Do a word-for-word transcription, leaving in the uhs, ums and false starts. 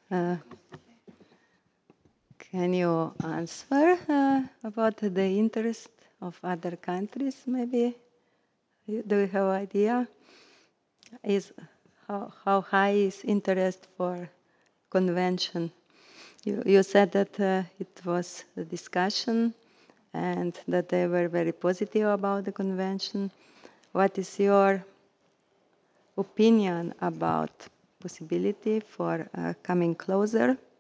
Uh, can you answer uh, about the interest of other countries, maybe? You- Do you have idea? Is how, how high is interest for convention? You, you said that uh, it was a discussion and that they were very positive about the convention. What is your opinion about possibility for uh, coming closer